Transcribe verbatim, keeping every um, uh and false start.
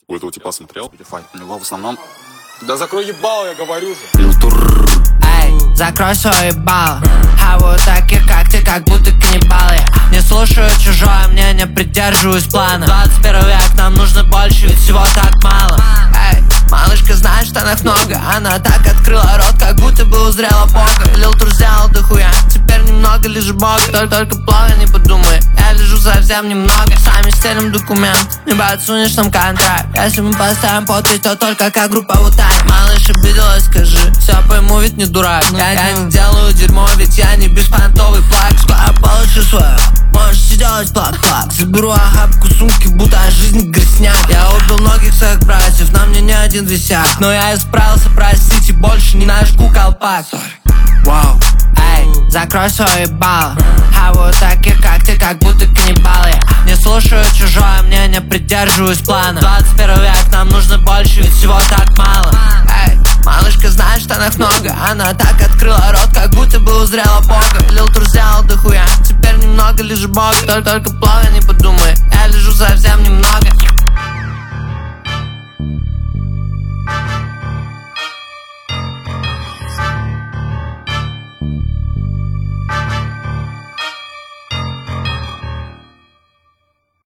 У этого типа смотрел? Ну, в основном... Да закрой ебало, я говорю же. Эй, закрой свое ебало. А вот таких, как ты, как будто каннибалы. Не слушаю чужое мнение, придерживаюсь плана. двадцать первый век, нам нужно больше, ведь всего так мало. Эй, малышка знает, что штанах много. Она так открыла рот, как будто бы узрела Бога. Лил Тур взял дохуя, теперь немного лишь Бога. Только, только плохо не подумай, я лежу совсем немного. Сами стелим документ, не подсунешь нам контракт. Если мы поставим подпись, то только как группа Вутань. Малыш обиделась, скажи, все пойму, ведь не дурак. Я, я не делаю дерьмо, ведь я не беспонтовый плак. Скоро получу свое, можешь делать плак-плак. Заберу охапку сумки, будто жизнь грязняк. Я убил многих своих братьев, на мне не один висяк. Но я исправился, простите, больше не нажгу колпак. Вау, эй, закрой свое ебало. А вот таких, как ты, как будто каннибалы. Не слушаю чужое мнение, придерживаюсь плана. двадцать первый век, нам нужно больше, ведь всего так мало. Эй, малышка знает, что штанах много. Она так открыла рот, как будто бы узрела Бога. Лил Тур взял дохуя, теперь немного лишь Бога. Только, только плохо не подумай, я лежу совсем